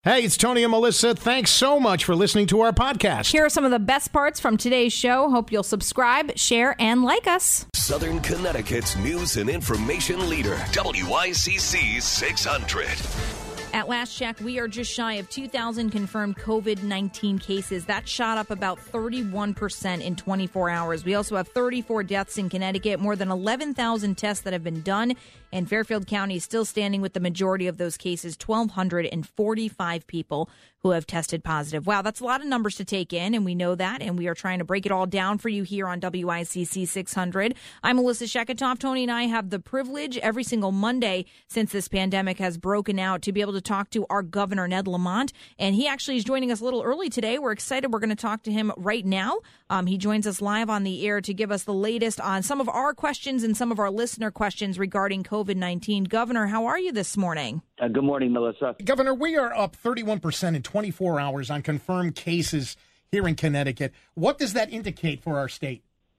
Hey, it's Tony and Melissa. Thanks so much for listening to our podcast. Here are some of the best parts from today's show. Hope you'll subscribe, share, and like us. Southern Connecticut's news and information leader, WICC 600. At last check, we are just shy of 2,000 confirmed COVID-19 cases. That shot up about 31% in 24 hours. We also have 34 deaths in Connecticut, more than 11,000 tests that have been done. And Fairfield County is still standing with the majority of those cases, 1,245 people who have tested positive. Wow, that's a lot of numbers to take in, and we know that, and we are trying to break it all down for you here on WICC 600. I'm Melissa Sheketoff. Tony and I have the privilege every single Monday since this pandemic has broken out to be able to talk to our governor, Ned Lamont, and he actually is joining us a little early today. We're excited. We're going to talk to him right now. He joins us live on the air to give us the latest on some of our questions and some of our listener questions regarding COVID-19. Governor, how are you this morning? Good morning, Melissa. Governor, we are up 31% in 24 hours on confirmed cases here in Connecticut. What does that indicate for our state?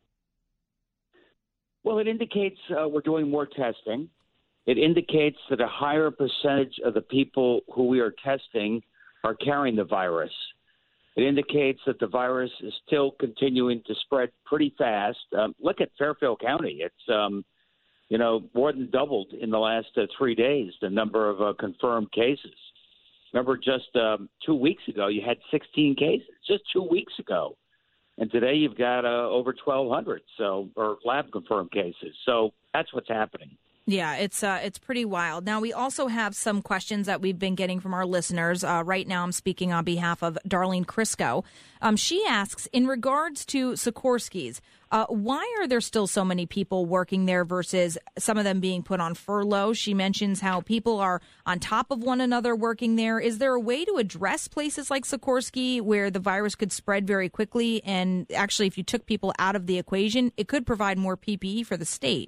Well, it indicates we're doing more testing. It indicates that a higher percentage of the people who we are testing are carrying the virus. It indicates that the virus is still continuing to spread pretty fast. Look at Fairfield County. It's more than doubled in the last 3 days, the number of confirmed cases. Remember, just 2 weeks ago, you had 16 cases, just 2 weeks ago. And today you've got over 1,200 or lab-confirmed cases. So that's what's happening. Yeah, it's pretty wild. Now, we also have some questions that we've been getting from our listeners. Right now, I'm speaking on behalf of Darlene Crisco. She asks, in regards to Sikorsky's, why are there still so many people working there versus some of them being put on furlough? She mentions how people are on top of one another working there. Is there a way to address places like Sikorsky where the virus could spread very quickly? And actually, if you took people out of the equation, it could provide more PPE for the state.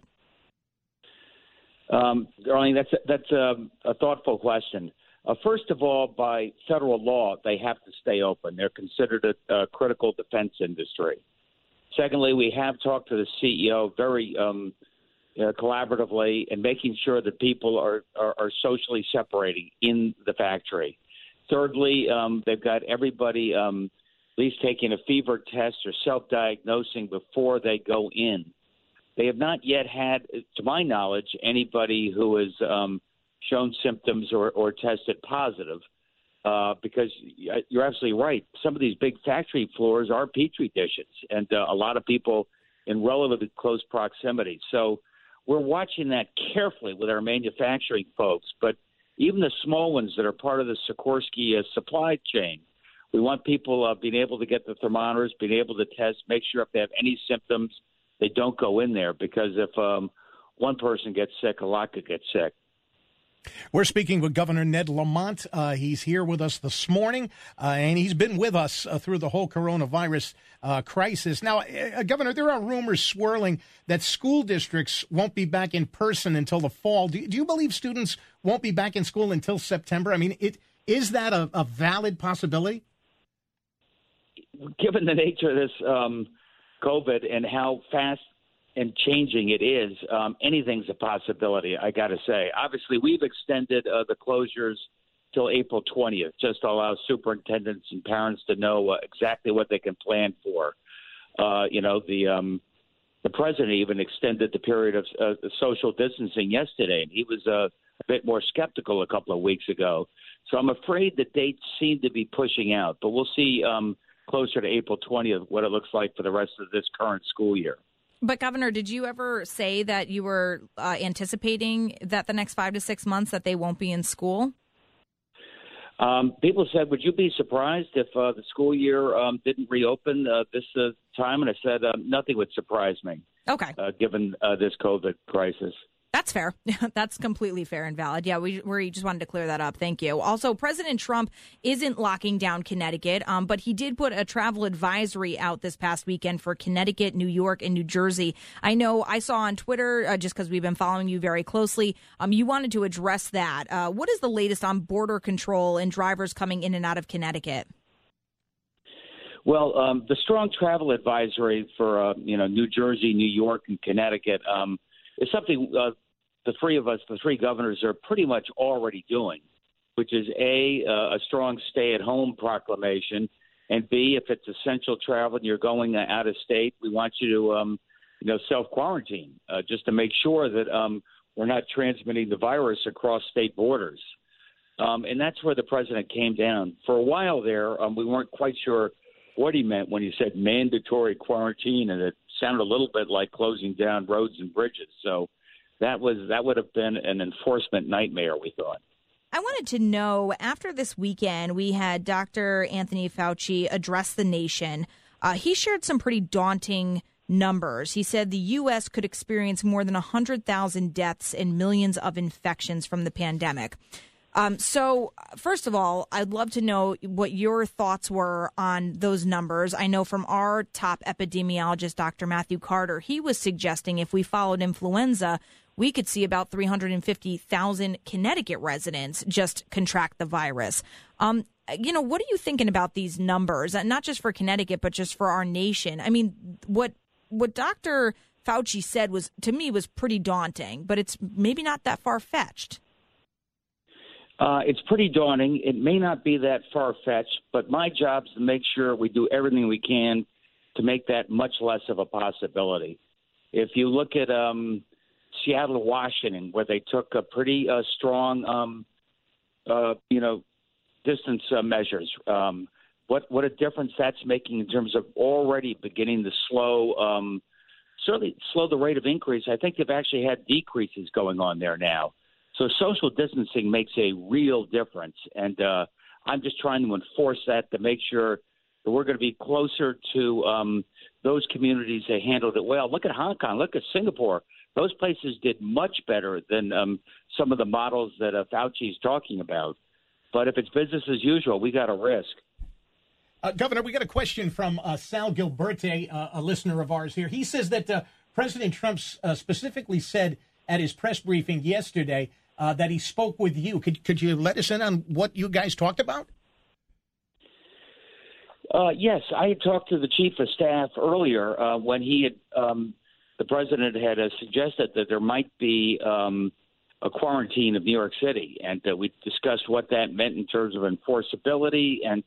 Darlene, that's a thoughtful question. First of all, by federal law, they have to stay open. They're considered a critical defense industry. Secondly, we have talked to the CEO very collaboratively and making sure that people are socially separating in the factory. Thirdly, they've got everybody at least taking a fever test or self-diagnosing before they go in. They have not yet had, to my knowledge, anybody who has shown symptoms or tested positive because you're absolutely right. Some of these big factory floors are petri dishes and a lot of people in relatively close proximity. So we're watching that carefully with our manufacturing folks. But even the small ones that are part of the Sikorsky supply chain, we want people being able to get the thermometers, being able to test, make sure if they have any symptoms, they don't go in there because if one person gets sick, a lot could get sick. We're speaking with Governor Ned Lamont. He's here with us this morning, and he's been with us through the whole coronavirus crisis. Now, Governor, there are rumors swirling that school districts won't be back in person until the fall. Do you believe students won't be back in school until September? I mean, is that a valid possibility? Given the nature of this COVID and how fast and changing it is, anything's a possibility, I got to say. Obviously, we've extended the closures till April 20th, just to allow superintendents and parents to know exactly what they can plan for. The president even extended the period of social distancing yesterday, and he was a bit more skeptical a couple of weeks ago. So I'm afraid the dates seem to be pushing out, but we'll see closer to April 20th what it looks like for the rest of this current school year. But, Governor, did you ever say that you were anticipating that the next 5 to 6 months that they won't be in school? People said, would you be surprised if the school year didn't reopen this time? And I said, nothing would surprise me. Okay. Given this COVID crisis. That's fair. That's completely fair and valid. Yeah, we just wanted to clear that up. Thank you. Also, President Trump isn't locking down Connecticut, but he did put a travel advisory out this past weekend for Connecticut, New York, and New Jersey. I know I saw on Twitter, just because we've been following you very closely, you wanted to address that. What is the latest on border control and drivers coming in and out of Connecticut? Well, the strong travel advisory for New Jersey, New York, and Connecticut is something the three governors are pretty much already doing. which is a strong stay-at-home proclamation, and B, if it's essential travel and you're going out of state, we want you to self-quarantine just to make sure that we're not transmitting the virus across state borders. And that's where the president came down. For a while there, we weren't quite sure what he meant when he said mandatory quarantine, and it sounded a little bit like closing down roads and bridges. So that would have been an enforcement nightmare, we thought. I wanted to know, after this weekend, we had Dr. Anthony Fauci address the nation. He shared some pretty daunting numbers. He said the U.S. could experience more than 100,000 deaths and millions of infections from the pandemic. So, first of all, I'd love to know what your thoughts were on those numbers. I know from our top epidemiologist, Dr. Matthew Carter, he was suggesting if we followed influenza, we could see about 350,000 Connecticut residents just contract the virus. What are you thinking about these numbers? Not just for Connecticut, but just for our nation. I mean, what Dr. Fauci said was pretty daunting, but it's maybe not that far-fetched. It's pretty daunting. It may not be that far-fetched, but my job is to make sure we do everything we can to make that much less of a possibility. If you look at Seattle, Washington, where they took a pretty strong, distance measures, what a difference that's making in terms of already beginning to certainly slow the rate of increase. I think they've actually had decreases going on there now. So social distancing makes a real difference, and I'm just trying to enforce that to make sure that we're going to be closer to those communities that handled it well. Look at Hong Kong. Look at Singapore. Those places did much better than some of the models that Fauci is talking about. But if it's business as usual, we got a risk. Governor, we got a question from Sal Gilberte, a listener of ours here. He says that President Trump specifically said at his press briefing yesterday that he spoke with you. Could you let us in on what you guys talked about? Yes, I had talked to the chief of staff earlier when he had the president had suggested that there might be a quarantine of New York City, and we discussed what that meant in terms of enforceability and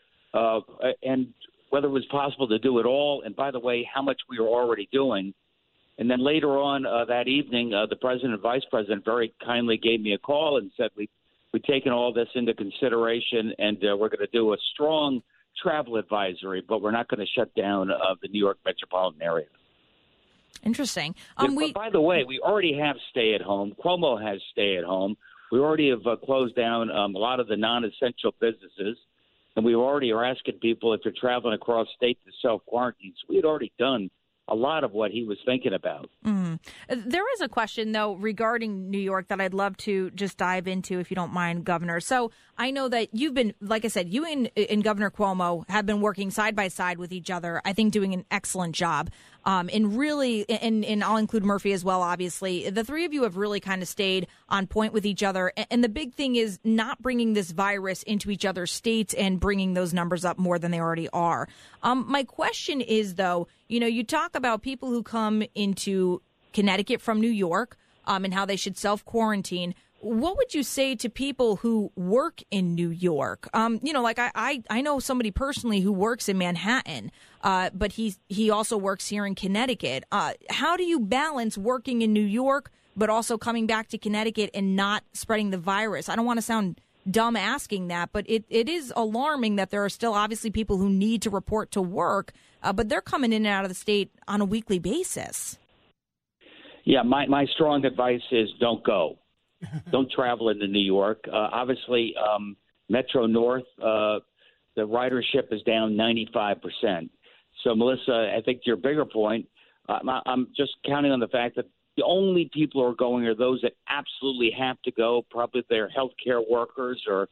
whether it was possible to do it all, and by the way, how much we were already doing. And then later on that evening, the president and vice president very kindly gave me a call and said we've taken all this into consideration, and we're going to do a strong travel advisory, but we're not going to shut down the New York metropolitan area. Interesting. By the way, we already have stay-at-home. Cuomo has stay-at-home. We already have closed down a lot of the non-essential businesses, and we already are asking people if they're traveling across state to self-quarantine. So we had already done a lot of what he was thinking about. There is a question, though, regarding New York that I'd love to just dive into, if you don't mind, Governor. So I know that you've been, like I said, you and Governor Cuomo have been working side by side with each other, I think doing an excellent job. And really, and I'll include Murphy as well, obviously, the three of you have really kind of stayed on point with each other. And the big thing is not bringing this virus into each other's states and bringing those numbers up more than they already are. My question is, though, you talk about people who come into Connecticut from New York and how they should self-quarantine. What would you say to people who work in New York? Like I know somebody personally who works in Manhattan, but he also works here in Connecticut. How do you balance working in New York, but also coming back to Connecticut and not spreading the virus? I don't want to sound dumb asking that, but it is alarming that there are still obviously people who need to report to work, but they're coming in and out of the state on a weekly basis. Yeah, my strong advice is don't go. Don't travel into New York. Obviously, Metro North, the ridership is down 95%. So, Melissa, I think to your bigger point, I'm just counting on the fact that the only people who are going are those that absolutely have to go, probably they're healthcare workers or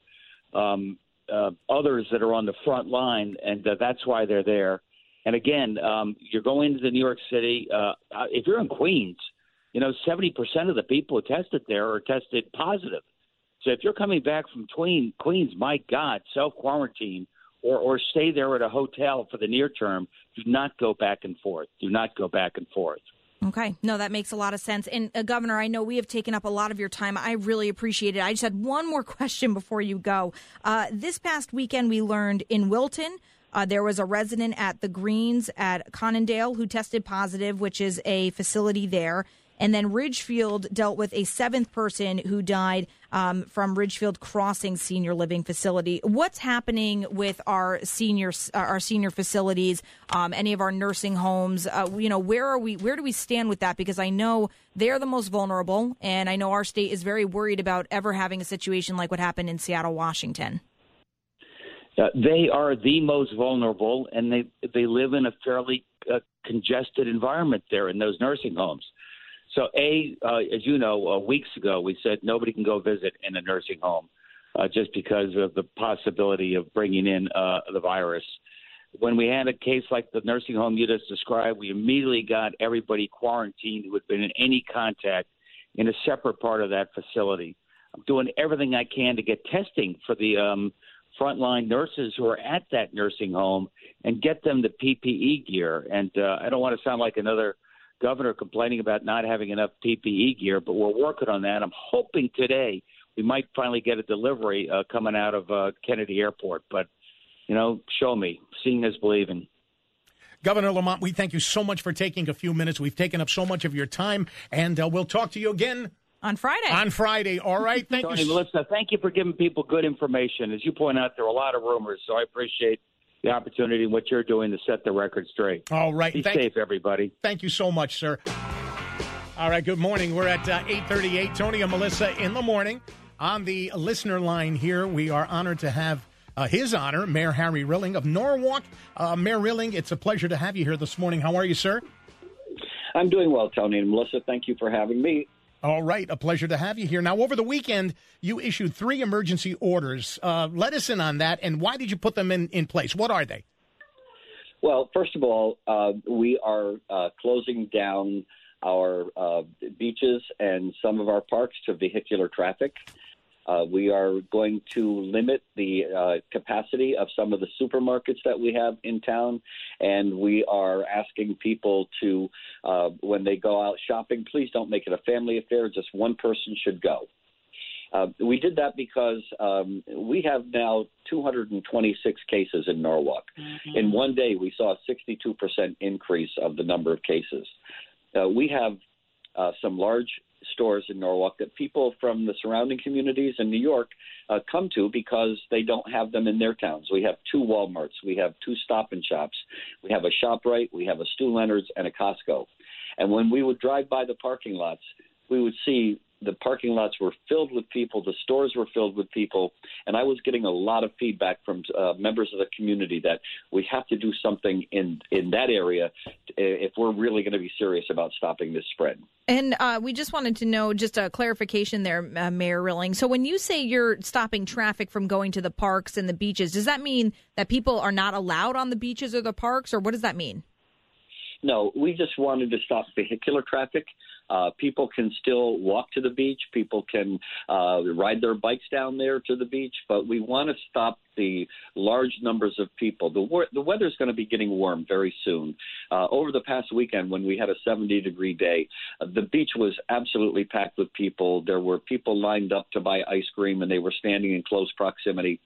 others that are on the front line, and that's why they're there. And again, you're going to New York City. If you're in Queens, 70% of the people who tested there are tested positive. So if you're coming back from Queens, my God, self-quarantine or stay there at a hotel for the near term. Do not go back and forth. Do not go back and forth. Okay. No, that makes a lot of sense. And Governor, I know we have taken up a lot of your time. I really appreciate it. I just had one more question before you go. This past weekend, we learned in Wilton, there was a resident at the Greens at Conondale who tested positive, which is a facility there. And then Ridgefield dealt with a seventh person who died from Ridgefield Crossing Senior Living Facility. What's happening with our senior facilities, any of our nursing homes? Where do we stand with that? Because I know they're the most vulnerable, and I know our state is very worried about ever having a situation like what happened in Seattle, Washington. They are the most vulnerable, and they live in a fairly congested environment there in those nursing homes. So, as you know, weeks ago, we said nobody can go visit in a nursing home just because of the possibility of bringing in the virus. When we had a case like the nursing home you just described, we immediately got everybody quarantined who had been in any contact in a separate part of that facility. I'm doing everything I can to get testing for the frontline nurses who are at that nursing home and get them the PPE gear. And I don't want to sound like another governor complaining about not having enough PPE gear, but we're working on that. I'm hoping today we might finally get a delivery coming out of Kennedy Airport. But, show me. Seeing is believing. Governor Lamont, we thank you so much for taking a few minutes. We've taken up so much of your time, and we'll talk to you again on Friday. On Friday. All right. Thank Tony, you. Melissa, thank you for giving people good information. As you point out, there are a lot of rumors, so I appreciate the opportunity and what you're doing to set the record straight. All right. Be safe, everybody. Thank you so much, sir. All right, good morning. We're at 8:38. Tony and Melissa in the morning. On the listener line here, we are honored to have his honor, Mayor Harry Rilling of Norwalk. Mayor Rilling, it's a pleasure to have you here this morning. How are you, sir? I'm doing well, Tony and Melissa. Thank you for having me. All right. A pleasure to have you here. Now, over the weekend, you issued 3 emergency orders. Let us in on that, and why did you put them in place? What are they? Well, first of all, we are closing down our beaches and some of our parks to vehicular traffic. We are going to limit the capacity of some of the supermarkets that we have in town, and we are asking people to, when they go out shopping, please don't make it a family affair. Just one person should go. We did that because we have now 226 cases in Norwalk. Mm-hmm. In one day, we saw a 62% increase of the number of cases. We have some large stores in Norwalk that people from the surrounding communities in New York come to because they don't have them in their towns. We have 2 Walmarts. We have 2 Stop and Shops. We have a ShopRite. We have a Stu Leonard's and a Costco. And when we would drive by the parking lots, we would see the parking lots were filled with people. The stores were filled with people. And I was getting a lot of feedback from members of the community that we have to do something in that area if we're really going to be serious about stopping this spread. And we just wanted to know, just a clarification there, Mayor Rilling. So when you say you're stopping traffic from going to the parks and the beaches, does that mean that people are not allowed on the beaches or the parks, or what does that mean? No, we just wanted to stop vehicular traffic. People can still walk to the beach. People can ride their bikes down there to the beach. But we want to stop the large numbers of people. The weather's going to be getting warm very soon. Over the past weekend, when we had a 70-degree day, the beach was absolutely packed with people. There were people lined up to buy ice cream, and they were standing in close proximity.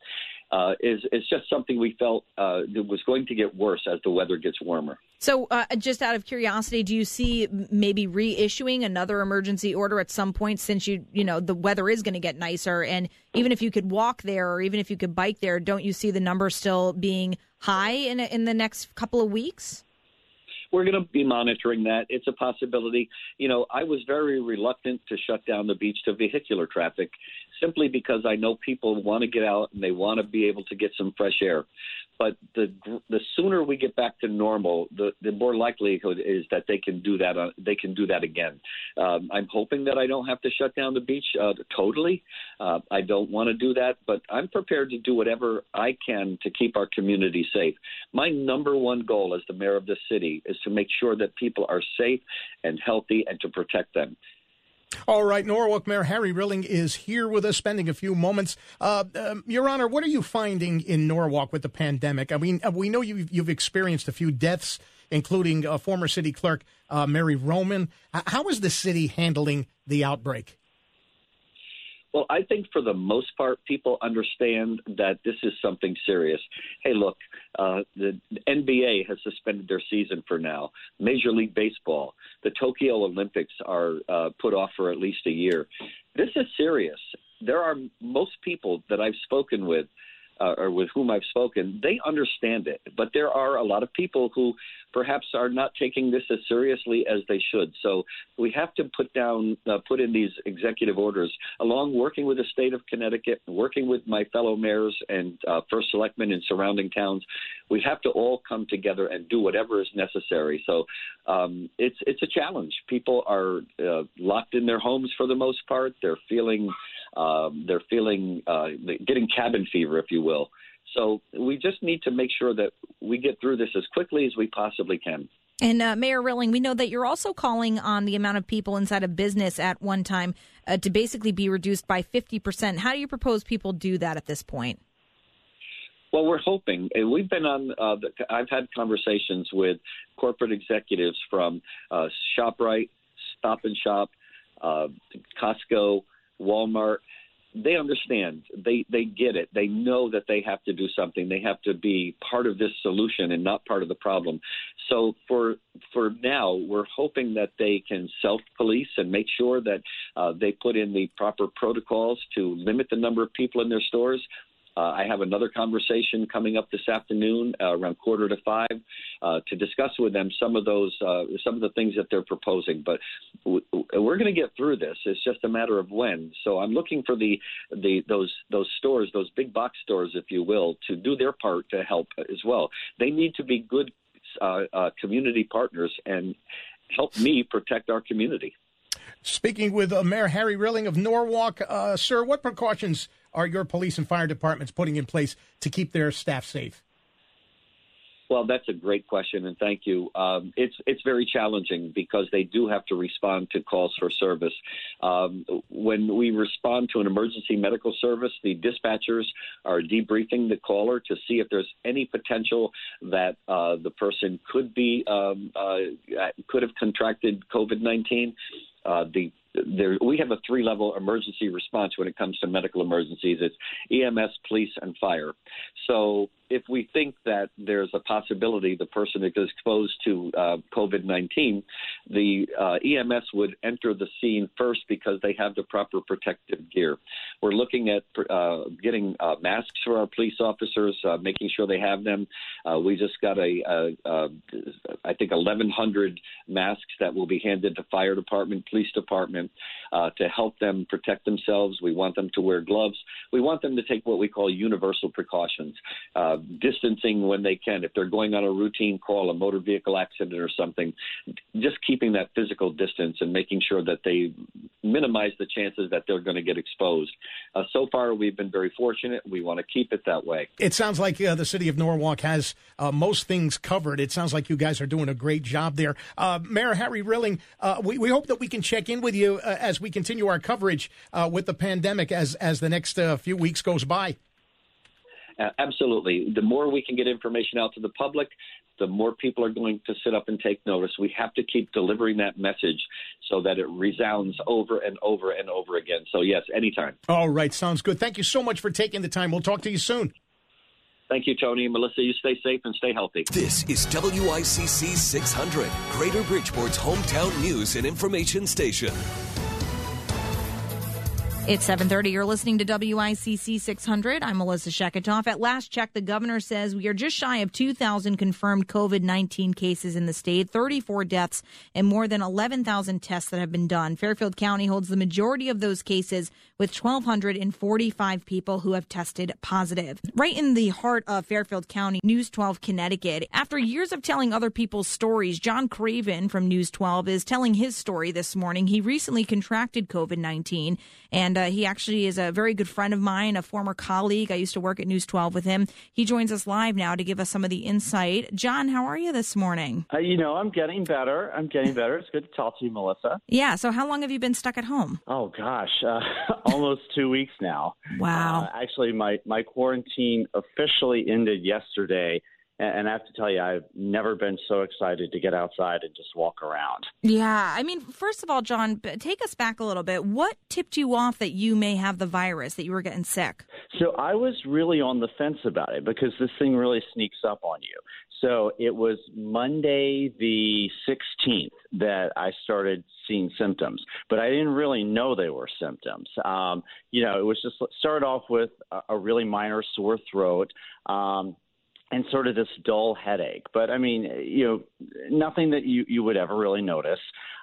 It's just something we felt it was going to get worse as the weather gets warmer. So just out of curiosity, do you see maybe reissuing another emergency order at some point, since the weather is going to get nicer? And even if you could walk there or even if you could bike there, don't you see the number still being high in the next couple of weeks? We're going to be monitoring that. It's a possibility. I was very reluctant to shut down the beach to vehicular traffic simply because I know people want to get out and they want to be able to get some fresh air. But the sooner we get back to normal, the more likelihood is that they can do that. They can do that again. I'm hoping that I don't have to shut down the beach totally. I don't want to do that, but I'm prepared to do whatever I can to keep our community safe. My number one goal as the mayor of this city is to make sure that people are safe and healthy and to protect them. All right, Norwalk Mayor Harry Rilling is here with us, spending a few moments. Your Honor, what are you finding in Norwalk with the pandemic? I mean, we know you've experienced a few deaths including former city clerk Mary Roman. How is the city handling the outbreak? Well, I think for the most part, people understand that this is something serious. Hey, look, the NBA has suspended their season for now. Major League Baseball, the Tokyo Olympics are put off for at least a year. This is serious. There are most people that I've spoken with, or with whom I've spoken, they understand it. But there are a lot of people who perhaps are not taking this as seriously as they should. So we have to put in these executive orders, working with the state of Connecticut, working with my fellow mayors and first selectmen in surrounding towns. We have to all come together and do whatever is necessary. So it's a challenge. People are locked in their homes for the most part. They're feeling getting cabin fever, if you will. So we just need to make sure that we get through this as quickly as we possibly can. And Mayor Rilling, we know that you're also calling on the amount of people inside a business at one time to basically be reduced by 50%. How do you propose people do that at this point? Well, we're hoping. We've been on I've had conversations with corporate executives from ShopRite, Stop and Shop, Costco, Walmart. They understand. They get it. They know that they have to do something. They have to be part of this solution and not part of the problem. So for now, we're hoping that they can self-police and make sure that they put in the proper protocols to limit the number of people in their stores. I have another conversation coming up this afternoon around 4:45 to discuss with them some of the things that they're proposing. But we're going to get through this. It's just a matter of when. So I'm looking for those stores, those big box stores, if you will, to do their part to help as well. They need to be good community partners and help me protect our community. Speaking with Mayor Harry Rilling of Norwalk, sir, what precautions are your police and fire departments putting in place to keep their staff safe? Well, that's a great question, and thank you. It's very challenging because they do have to respond to calls for service. When we respond to an emergency medical service, the dispatchers are debriefing the caller to see if there's any potential that the person could have contracted COVID-19. We have a 3-level emergency response when it comes to medical emergencies. It's EMS, police, and fire. So if we think that there's a possibility the person is exposed to COVID-19, the EMS would enter the scene first because they have the proper protective gear. We're looking at getting masks for our police officers, making sure they have them. We just got I think 1,100 masks that will be handed to fire department, police department to help them protect themselves. We want them to wear gloves. We want them to take what we call universal precautions. Distancing when they can. If they're going on a routine call, a motor vehicle accident or something, just keeping that physical distance and making sure that they minimize the chances that they're going to get exposed. So far, we've been very fortunate. We want to keep it that way. It sounds like the city of Norwalk has most things covered. It sounds like you guys are doing a great job there. Mayor Harry Rilling, we hope that we can check in with you as we continue our coverage with the pandemic as the next few weeks goes by. Absolutely. The more we can get information out to the public, the more people are going to sit up and take notice. We have to keep delivering that message so that it resounds over and over and over again. So, yes, anytime. All right. Sounds good. Thank you so much for taking the time. We'll talk to you soon. Thank you, Tony and Melissa. You stay safe and stay healthy. This is WICC 600, Greater Bridgeport's hometown news and information station. It's 7:30. You're listening to WICC 600. I'm Melissa Sheketoff. At last check, the governor says we are just shy of 2,000 confirmed COVID-19 cases in the state, 34 deaths, and more than 11,000 tests that have been done. Fairfield County holds the majority of those cases with 1,245 people who have tested positive. Right in the heart of Fairfield County, News 12 Connecticut. After years of telling other people's stories, John Craven from News 12 is telling his story this morning. He recently contracted COVID-19, and he actually is a very good friend of mine, a former colleague. I used to work at News 12 with him. He joins us live now to give us some of the insight. John, how are you this morning? I'm getting better. It's good to talk to you, Melissa. Yeah. So how long have you been stuck at home? Oh, gosh, almost 2 weeks now. Wow. Actually, my quarantine officially ended yesterday, And I have to tell you, I've never been so excited to get outside and just walk around. Yeah. I mean, first of all, John, take us back a little bit. What tipped you off that you may have the virus, that you were getting sick? So I was really on the fence about it because this thing really sneaks up on you. So it was Monday the 16th that I started seeing symptoms, but I didn't really know they were symptoms. It was just started off with a really minor sore throat. And sort of this dull headache. But, I mean, nothing that you would ever really notice.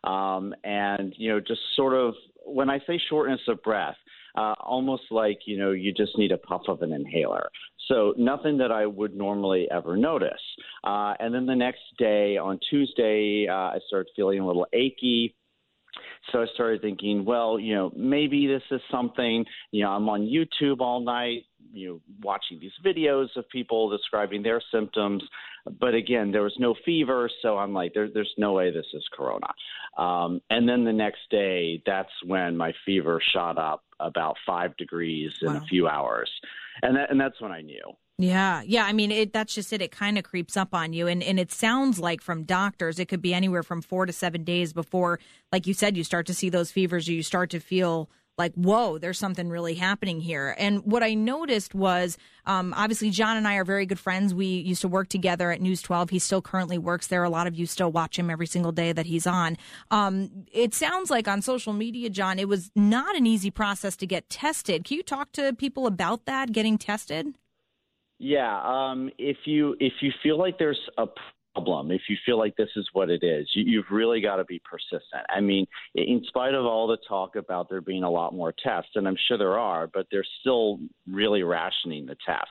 Just sort of, when I say shortness of breath, almost like, you just need a puff of an inhaler. So nothing that I would normally ever notice. And then the next day, on Tuesday, I started feeling a little achy. So I started thinking, well, maybe this is something, I'm on YouTube all night, watching these videos of people describing their symptoms. But again, there was no fever. So I'm like, there's no way this is corona. And then the next day, that's when my fever shot up about 5 degrees in a few hours. And that's when I knew. Yeah. I mean, that's just it. It kind of creeps up on you. And it sounds like from doctors, it could be anywhere from 4 to 7 days before, like you said, you start to see those fevers or you start to feel like, whoa, there's something really happening here. And what I noticed was, obviously, John and I are very good friends. We used to work together at News 12. He still currently works there. A lot of you still watch him every single day that he's on. It sounds like on social media, John, it was not an easy process to get tested. Can you talk to people about that, getting tested? Yeah. If you feel like there's a problem, if you feel like this is what it is, you've really got to be persistent. I mean, in spite of all the talk about there being a lot more tests, and I'm sure there are, but they're still really rationing the test.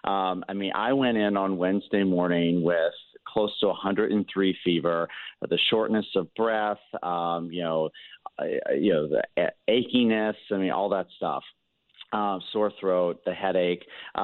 I went in on Wednesday morning with close to 103 fever, the shortness of breath, the achiness, all that stuff, sore throat, the headache.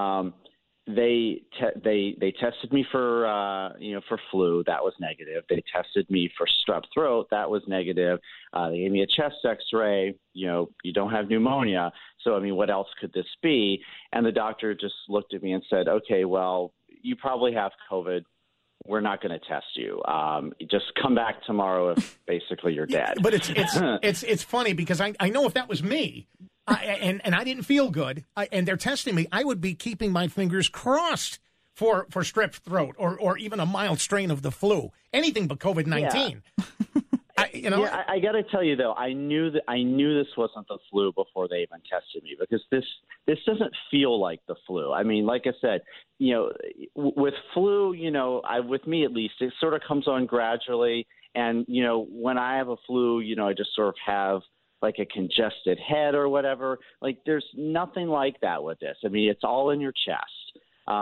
They tested me for flu. That was negative. They tested me for strep throat. That was negative. They gave me a chest X-ray. You don't have pneumonia. So, what else could this be? And the doctor just looked at me and said, okay, well, you probably have COVID. We're not going to test you. Just come back tomorrow if basically you're dead. But it's funny because I know if that was me, and I didn't feel good, and they're testing me, I would be keeping my fingers crossed for strep throat or even a mild strain of the flu, anything but COVID-19. Yeah. I got to tell you though, I knew this wasn't the flu before they even tested me because this doesn't feel like the flu. Like I said, with flu, with me at least, it sort of comes on gradually, and when I have a flu, I just sort of have like a congested head or whatever. Like there's nothing like that with this. It's all in your chest.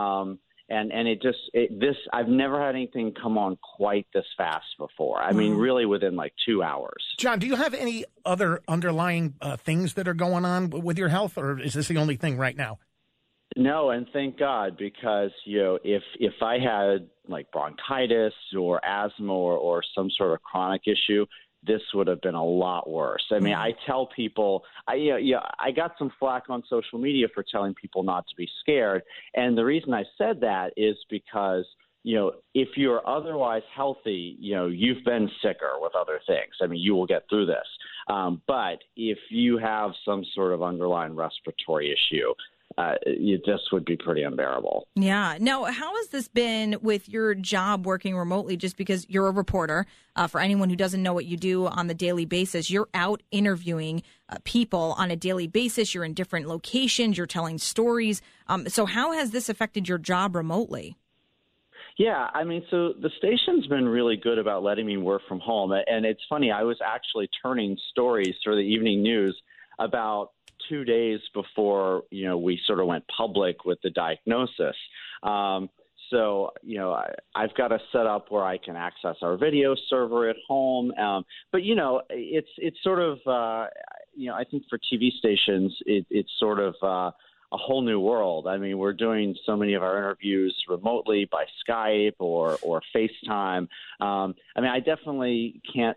I've never had anything come on quite this fast before. Really within like 2 hours. John, do you have any other underlying things that are going on with your health, or is this the only thing right now? No, and thank God, because if I had like bronchitis or asthma or some sort of chronic issue, this would have been a lot worse. I tell people, I got some flack on social media for telling people not to be scared. And the reason I said that is because, if you're otherwise healthy, you've been sicker with other things. You will get through this. But if you have some sort of underlying respiratory issue, this would be pretty unbearable. Yeah. Now, how has this been with your job working remotely? Just because you're a reporter, for anyone who doesn't know what you do on the daily basis, you're out interviewing people on a daily basis. You're in different locations. You're telling stories. So how has this affected your job remotely? Yeah, so the station's been really good about letting me work from home. And it's funny, I was actually turning stories for the evening news about 2 days before, we sort of went public with the diagnosis. So, I've got a setup where I can access our video server at home. But, it's sort of, I think for TV stations, it's sort of a whole new world. We're doing so many of our interviews remotely by Skype or FaceTime. I definitely can't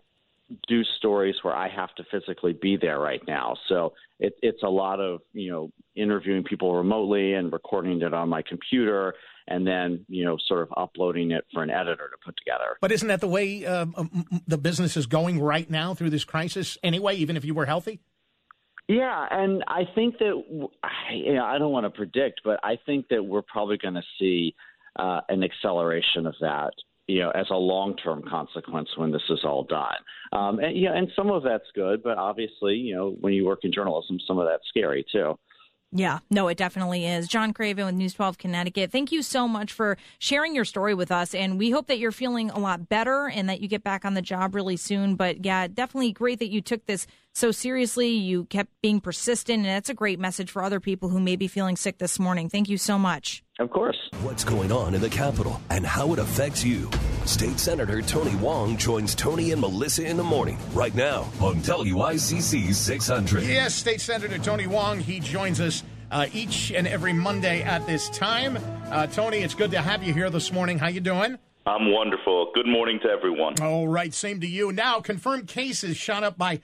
do stories where I have to physically be there right now. So it's a lot of, interviewing people remotely and recording it on my computer and then, sort of uploading it for an editor to put together. But isn't that the way the business is going right now through this crisis anyway, even if you were healthy? Yeah, and I think that, I don't want to predict, but I think that we're probably going to see an acceleration of that, as a long-term consequence when this is all done. And some of that's good, but obviously, when you work in journalism, some of that's scary too. Yeah, no, it definitely is. John Craven with News 12 Connecticut, thank you so much for sharing your story with us. And we hope that you're feeling a lot better and that you get back on the job really soon. But yeah, definitely great that you took this so seriously. You kept being persistent. And that's a great message for other people who may be feeling sick this morning. Thank you so much. Of course. What's going on in the Capitol and how it affects you. State Senator Tony Wong joins Tony and Melissa in the morning right now on WICC 600. Yes, State Senator Tony Wong. He joins us each and every Monday at this time. Tony, it's good to have you here this morning. How you doing? I'm wonderful. Good morning to everyone. All right, same to you. Now, confirmed cases shot up by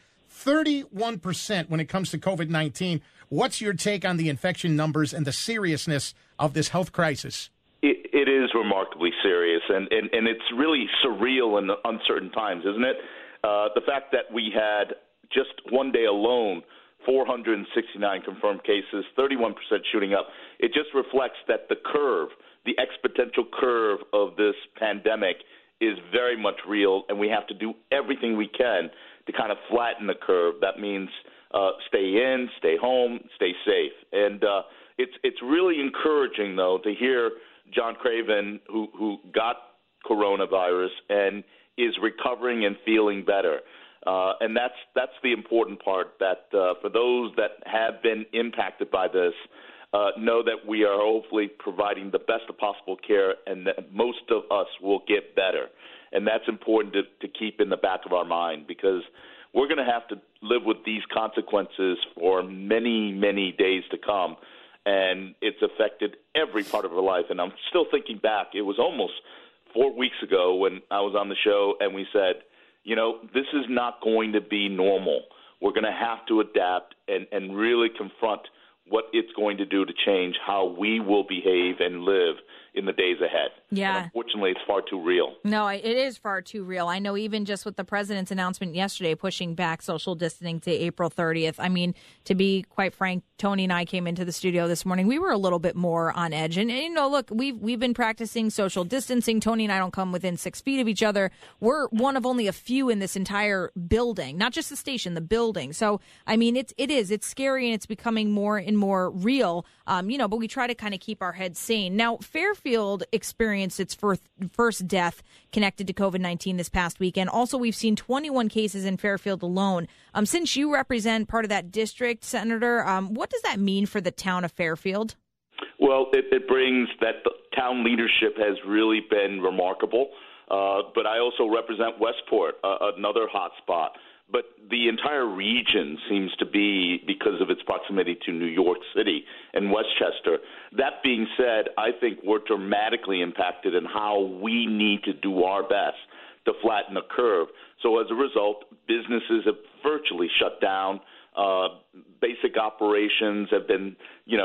31% when it comes to COVID-19. What's your take on the infection numbers and the seriousness of this health crisis? It is remarkably serious, and it's really surreal in uncertain times, isn't it? The fact that we had just one day alone 469 confirmed cases, 31% shooting up. It just reflects that the curve, the exponential curve of this pandemic is very much real, and we have to do everything we can to kind of flatten the curve. That means stay in, stay home, stay safe. And it's really encouraging, though, to hear John Craven, who got coronavirus and is recovering and feeling better. And that's the important part, that for those that have been impacted by this, know that we are hopefully providing the best of possible care and that most of us will get better. And that's important to keep in the back of our mind, because we're going to have to live with these consequences for many, many days to come. And it's affected every part of our life. And I'm still thinking back. It was almost 4 weeks ago when I was on the show and we said, this is not going to be normal. We're going to have to adapt and really confront what it's going to do to change how we will behave and live in the days ahead. Yeah. And unfortunately, it's far too real. No, it is far too real. I know even just with the president's announcement yesterday pushing back social distancing to April 30th. I mean, to be quite frank, Tony and I came into the studio this morning. We were a little bit more on edge. And look, we've been practicing social distancing. Tony and I don't come within 6 feet of each other. We're one of only a few in this entire building, not just the station, the building. So, I mean, it's scary and it's becoming more and more real, but we try to kind of keep our heads sane. Now, Fairfield experienced its first death connected to COVID-19 this past weekend. Also, we've seen 21 cases in Fairfield alone. Since you represent part of that district, Senator, what does that mean for the town of Fairfield? Well, it brings that the town leadership has really been remarkable. But I also represent Westport, another hot spot. But the entire region seems to be, because of its proximity to New York City and Westchester. That being said, I think we're dramatically impacted in how we need to do our best to flatten the curve. So as a result, businesses have virtually shut down. Basic operations have been,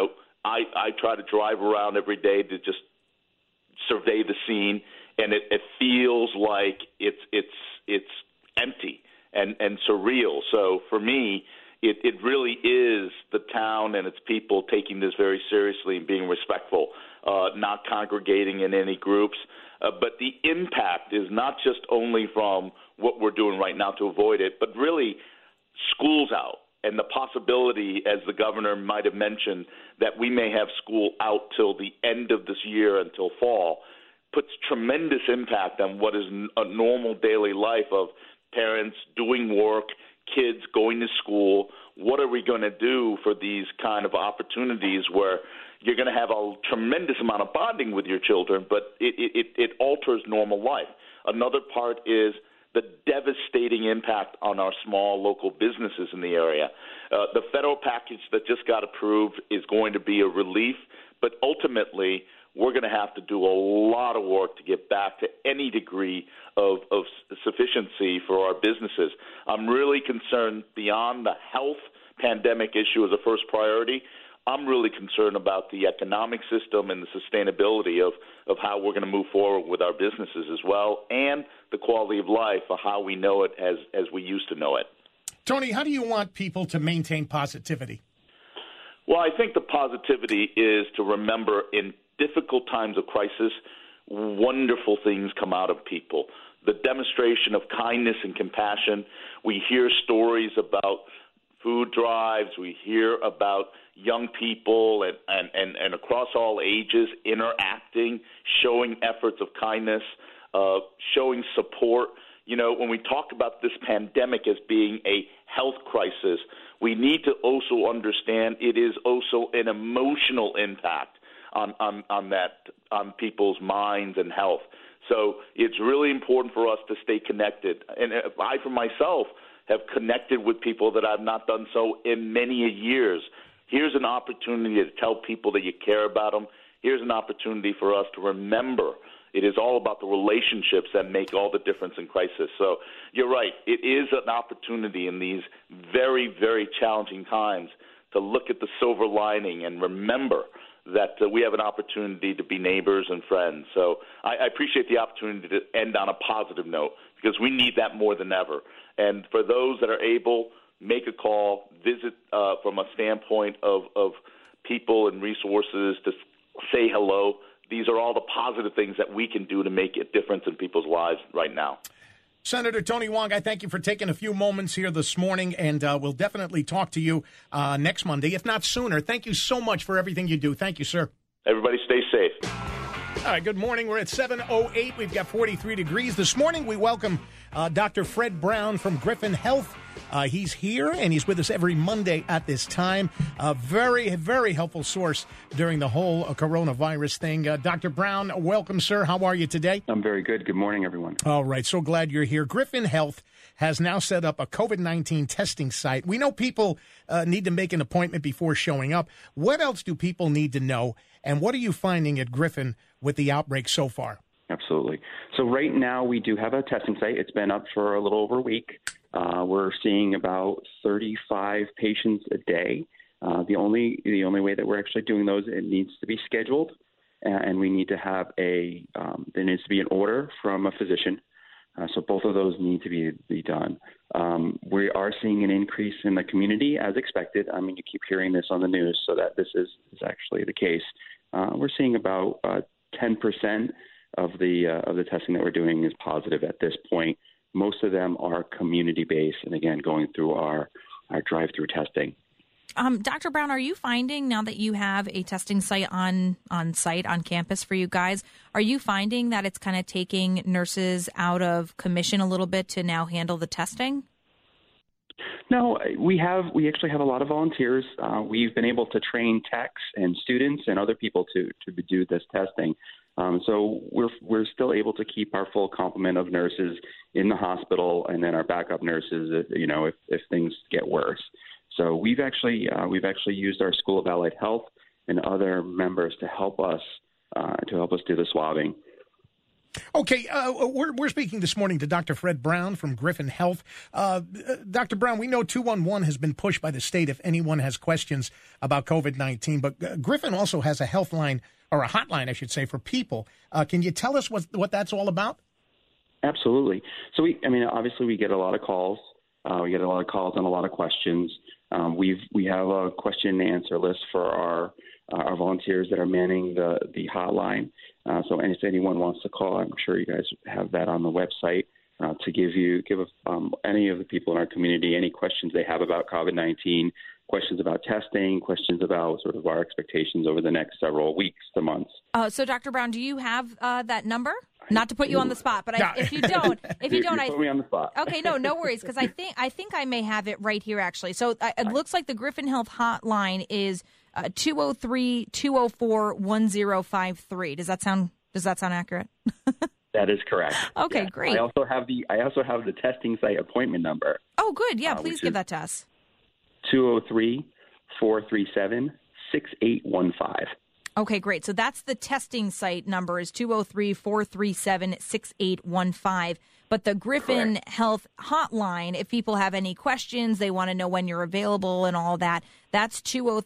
I try to drive around every day to just survey the scene, and it feels like it's empty and surreal. So for me, it really is the town and its people taking this very seriously and being respectful, not congregating in any groups. But the impact is not just only from what we're doing right now to avoid it, but really schools out. And the possibility, as the governor might have mentioned, that we may have school out till the end of this year until fall, puts tremendous impact on what is a normal daily life of parents doing work, kids going to school. What are we going to do for these kind of opportunities where you're going to have a tremendous amount of bonding with your children, but it alters normal life? Another part is the devastating impact on our small local businesses in the area. The federal package that just got approved is going to be a relief, but ultimately we're going to have to do a lot of work to get back to any degree of sufficiency for our businesses. I'm really concerned beyond the health pandemic issue as a first priority. I'm really concerned about the economic system and the sustainability of how we're going to move forward with our businesses as well, and the quality of life of how we know it as we used to know it. Tony, how do you want people to maintain positivity? Well, I think the positivity is to remember in difficult times of crisis, wonderful things come out of people. The demonstration of kindness and compassion. We hear stories about food drives. We hear about young people and across all ages interacting, showing efforts of kindness, showing support. You know, when we talk about this pandemic as being a health crisis, we need to also understand it is also an emotional impact on people's minds and health. So it's really important for us to stay connected. And I, for myself, have connected with people that I've not done so in many years. Here's an opportunity to tell people that you care about them. Here's an opportunity for us to remember it is all about the relationships that make all the difference in crisis. So you're right. It is an opportunity in these very, very challenging times to look at the silver lining and remember that we have an opportunity to be neighbors and friends. So I appreciate the opportunity to end on a positive note because we need that more than ever. And for those that are able, make a call, visit from a standpoint of people and resources to say hello. These are all the positive things that we can do to make a difference in people's lives right now. Senator Tony Wong, I thank you for taking a few moments here this morning, and we'll definitely talk to you next Monday, if not sooner. Thank you so much for everything you do. Thank you, sir. Everybody stay safe. All right, good morning. We're at 7:08. We've got 43 degrees. This morning we welcome Dr. Fred Brown from Griffin Health. He's here, and he's with us every Monday at this time. A very, very helpful source during the whole coronavirus thing. Dr. Brown, welcome, sir. How are you today? I'm very good. Good morning, everyone. All right, so glad you're here. Griffin Health has now set up a COVID-19 testing site. We know people need to make an appointment before showing up. What else do people need to know, and what are you finding at Griffin with the outbreak so far? Absolutely. So right now we do have a testing site. It's been up for a little over a week. We're seeing about 35 patients a day. The only way that we're actually doing those, it needs to be scheduled, and we need to have there needs to be an order from a physician. So both of those need to be done. We are seeing an increase in the community as expected. I mean, you keep hearing this on the news, so that this is actually the case. We're seeing about 10% of the testing that we're doing is positive at this point. Most of them are community-based, and again, going through our drive-through testing. Dr. Brown, are you finding now that you have a testing site on campus for you guys, are you finding that it's kind of taking nurses out of commission a little bit to now handle the testing? No, we actually have a lot of volunteers. We've been able to train techs and students and other people to do this testing. So we're still able to keep our full complement of nurses in the hospital, and then our backup nurses, if things get worse. So we've actually used our School of Allied Health and other members to help us do the swabbing. Okay, we're speaking this morning to Dr. Fred Brown from Griffin Health. Dr. Brown, we know 211 has been pushed by the state if anyone has questions about COVID-19, but Griffin also has a health line, or a hotline, I should say, for people. Can you tell us what that's all about? Absolutely. So obviously we get a lot of calls. We get a lot of calls and a lot of questions. We have a question and answer list for our volunteers that are manning the hotline. So if anyone wants to call, I'm sure you guys have that on the website to give any of the people in our community any questions they have about COVID-19, questions about testing, questions about sort of our expectations over the next several weeks to months. So, Dr. Brown, do you have that number? Not to put you on the spot, but if you don't, put me on the spot. Okay, no worries, because I think I may have it right here actually. So it looks like the Griffin Health hotline is 203-204-1053. Does that sound accurate? That is correct. Okay, yeah. great. I also have the testing site appointment number. Oh, good. Yeah, please give that to us. 203-437-6815. Okay, great. So that's the testing site number is 203-437-6815. But the Griffin Correct. Health Hotline, if people have any questions, they want to know when you're available and all that, that's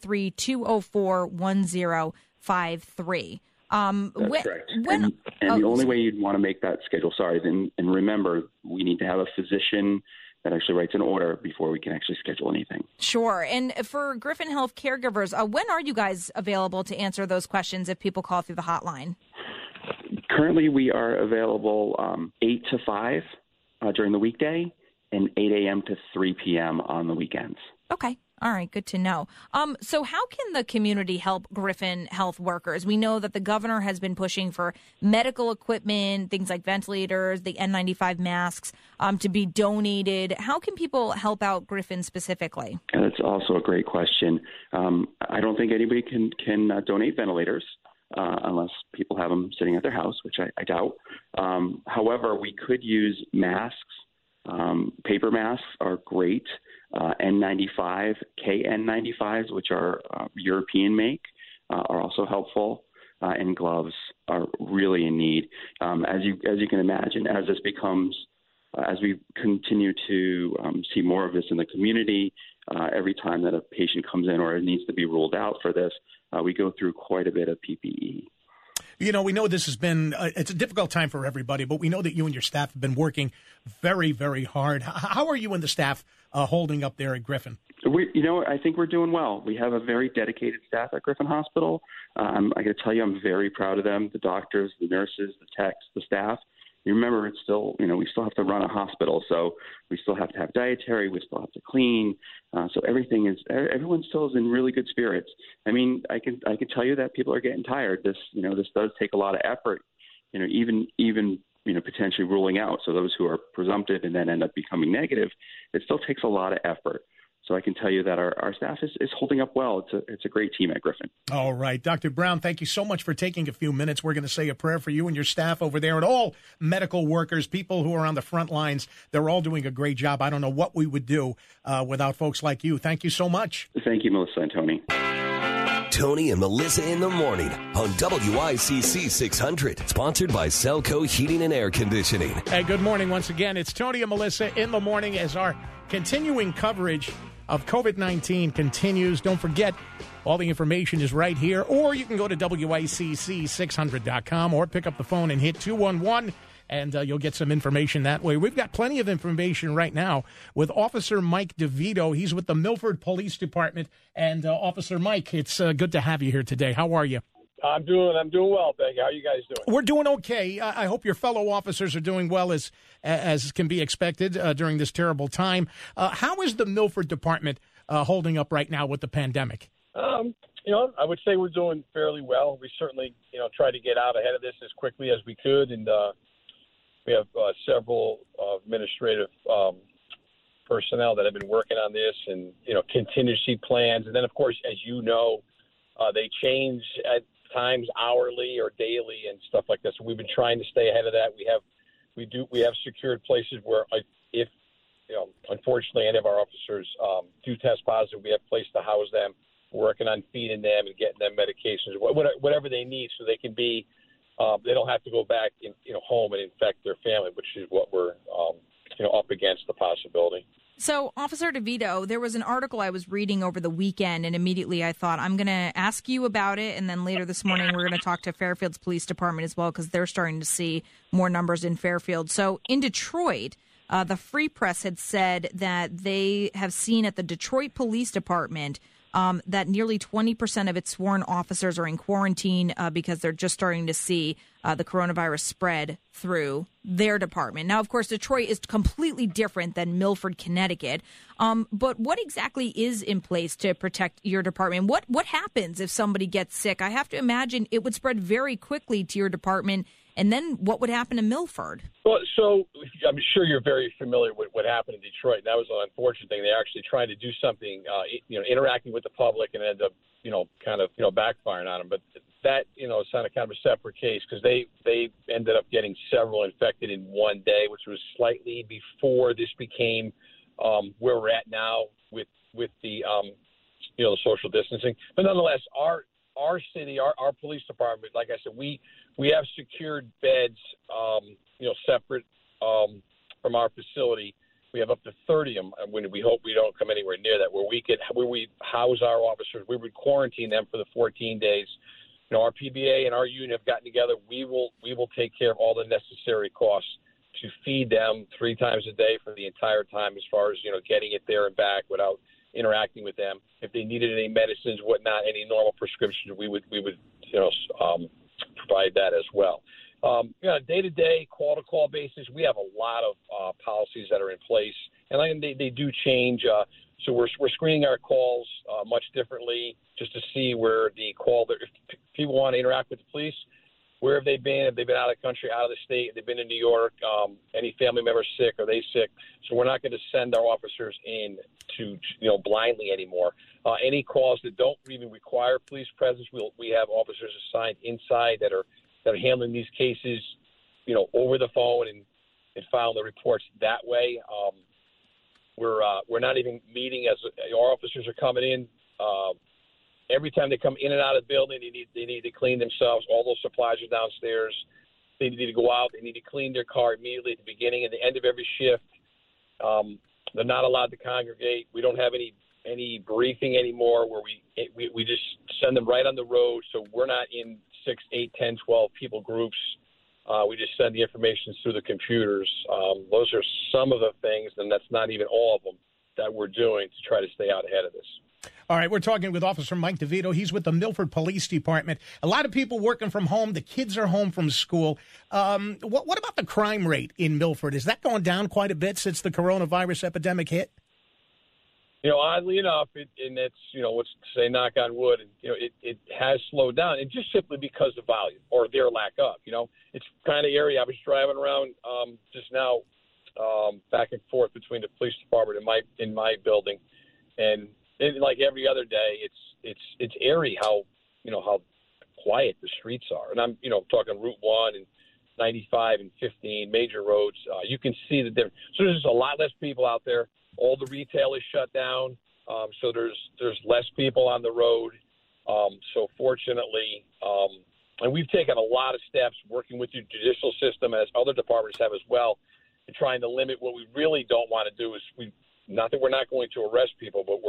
203-204-1053. That's correct. And the only way you'd want to make that schedule, and remember, we need to have a physician that actually writes an order before we can actually schedule anything. Sure. And for Griffin Health caregivers, when are you guys available to answer those questions if people call through the hotline? Currently, we are available 8 to 5 during the weekday and 8 a.m. to 3 p.m. on the weekends. Okay. All right. Good to know. So how can the community help Griffin Health workers? We know that the governor has been pushing for medical equipment, things like ventilators, the N95 masks, to be donated. How can people help out Griffin specifically? That's also a great question. I don't think anybody can donate ventilators unless people have them sitting at their house, which I doubt. However, we could use masks. Paper masks are great. N95, KN95s, which are European make, are also helpful, and gloves are really in need. As you can imagine, as we continue to see more of this in the community, every time that a patient comes in or needs to be ruled out for this, we go through quite a bit of PPE. You know, we know this has been it's a difficult time for everybody, but we know that you and your staff have been working very, very hard. How are you and the staff holding up there at Griffin? I think we're doing well. We have a very dedicated staff at Griffin Hospital. I got to tell you, I'm very proud of them, the doctors, the nurses, the techs, the staff. You remember, it's still, we still have to run a hospital, so we still have to have dietary, we still have to clean. So everyone still is in really good spirits. I mean, I can tell you that people are getting tired. This does take a lot of effort, even potentially ruling out. So those who are presumptive and then end up becoming negative, it still takes a lot of effort. So I can tell you that our staff is holding up well. It's a great team at Griffin. All right. Dr. Brown, thank you so much for taking a few minutes. We're going to say a prayer for you and your staff over there and all medical workers, people who are on the front lines. They're all doing a great job. I don't know what we would do without folks like you. Thank you so much. Thank you, Melissa and Tony. Tony and Melissa in the morning on WICC 600. Sponsored by Selco Heating and Air Conditioning. Hey, good morning once again. It's Tony and Melissa in the morning as our continuing coverage of COVID-19 continues. Don't forget, all the information is right here, or you can go to WICC600.com or pick up the phone and hit 211, and you'll get some information that way. We've got plenty of information right now with Officer Mike DeVito. He's with the Milford Police Department. And Officer Mike, it's good to have you here today. How are you? I'm doing well, thank you. How are you guys doing? We're doing okay. I hope your fellow officers are doing well as can be expected during this terrible time. How is the Milford Department holding up right now with the pandemic? I would say we're doing fairly well. We certainly, tried to get out ahead of this as quickly as we could, and we have several administrative personnel that have been working on this, and contingency plans. And then, of course, as you know, they change at times hourly or daily and stuff like that. So we've been trying to stay ahead of that. We have secured places where if unfortunately any of our officers do test positive, we have a place to house them. We're working on feeding them and getting them medications, whatever they need, so they can be they don't have to go back home and infect their family, which is what we're up against, the possibility. So, Officer DeVito, there was an article I was reading over the weekend, and immediately I thought, I'm going to ask you about it, and then later this morning we're going to talk to Fairfield's Police Department as well, because they're starting to see more numbers in Fairfield. So, in Detroit, the Free Press had said that they have seen at the Detroit Police Department that nearly 20% of its sworn officers are in quarantine because they're just starting to see the coronavirus spread through their department. Now, of course, Detroit is completely different than Milford, Connecticut. But what exactly is in place to protect your department? What happens if somebody gets sick? I have to imagine it would spread very quickly to your department. And then what would happen to Milford? Well, so I'm sure you're very familiar with what happened in Detroit. And that was an unfortunate thing. They actually tried to do something, interacting with the public, and ended up, backfiring on them. But that, is kind of a separate case, because they ended up getting several infected in one day, which was slightly before this became where we're at now with the the social distancing. But nonetheless, our our city, our police department, like I said, we have secured beds, separate from our facility. We have up to 30 of them, and we hope we don't come anywhere near that, where we house our officers. We would quarantine them for the 14 days. Our PBA and our union have gotten together. We will take care of all the necessary costs to feed them 3 times a day for the entire time, as far as getting it there and back without interacting with them. If they needed any medicines, whatnot, any normal prescriptions, we would provide that as well. Day-to-day, call-to-call basis, we have a lot of policies that are in place, and they do change. So we're screening our calls much differently, just to see where the call. If people want to interact with the police, where have they been? Have they been out of the country, out of the state? Have they been in New York? Any family members sick? Are they sick? So we're not going to send our officers in to blindly anymore. Any calls that don't even require police presence, we have officers assigned inside that are handling these cases, over the phone and filing the reports that way. We're not even meeting as our officers are coming in. Every time they come in and out of the building, they need to clean themselves. All those supplies are downstairs. They need to go out. They need to clean their car immediately at the beginning and the end of every shift. They're not allowed to congregate. We don't have any briefing anymore where we just send them right on the road. So we're not in 6, 8, 10, 12 people groups. We just send the information through the computers. Those are some of the things, and that's not even all of them, that we're doing to try to stay out ahead of this. All right, we're talking with Officer Mike DeVito. He's with the Milford Police Department. A lot of people working from home. The kids are home from school. What about the crime rate in Milford? Is that going down quite a bit since the coronavirus epidemic hit? Oddly enough, and it's, let's say knock on wood, and, it has slowed down, and just simply because of volume or their lack of, it's kind of area. I was driving around just now back and forth between the police department and my building, and like every other day, it's eerie how quiet the streets are. And I'm, talking Route 1 and 95 and 15 major roads. You can see the difference. So there's just a lot less people out there. All the retail is shut down, so there's less people on the road. So fortunately, and we've taken a lot of steps working with the judicial system, as other departments have as well, in trying to limit. What we really don't want to do is not that we're not going to arrest people, but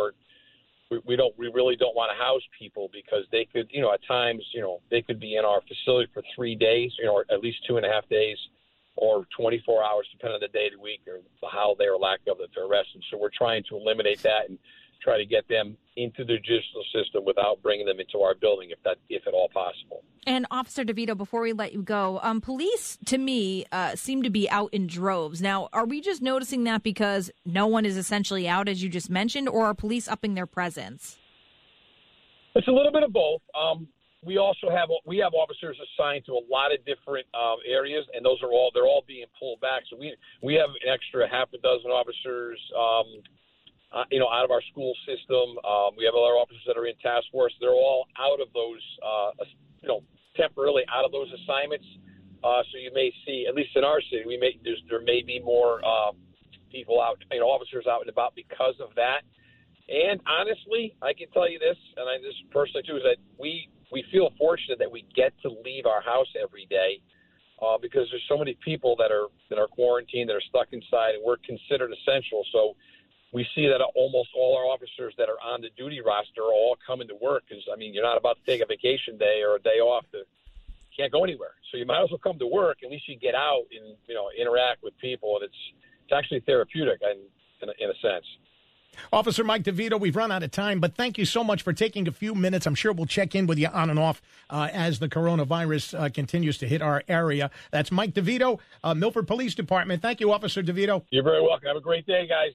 we really don't want to house people, because they could, at times, they could be in our facility for 3 days, or at least 2.5 days, or 24 hours, depending on the day of the week or how they or lack of that they're arrested. So we're trying to eliminate that and try to get them into the judicial system without bringing them into our building, if at all possible. And Officer DeVito, before we let you go, police, to me, seem to be out in droves. Now, are we just noticing that because no one is essentially out, as you just mentioned, or are police upping their presence? It's a little bit of both. We also have officers assigned to a lot of different areas, and they're all being pulled back. So we have an extra half a dozen officers, out of our school system. We have other officers that are in task force. They're all out of those, temporarily out of those assignments. So you may see, at least in our city, there may be more people out, officers out and about because of that. And honestly, I can tell you this, and I just personally too, is that we feel fortunate that we get to leave our house every day, because there's so many people that are quarantined, that are stuck inside, and we're considered essential. So we see that almost all our officers that are on the duty roster are all coming to work, because you're not about to take a vacation day or a day off. You can't go anywhere, so you might as well come to work. At least you get out and interact with people, and it's actually therapeutic in a sense. Officer Mike DeVito, we've run out of time, but thank you so much for taking a few minutes. I'm sure we'll check in with you on and off as the coronavirus continues to hit our area. That's Mike DeVito, Milford Police Department. Thank you, Officer DeVito. You're very welcome. Have a great day, guys.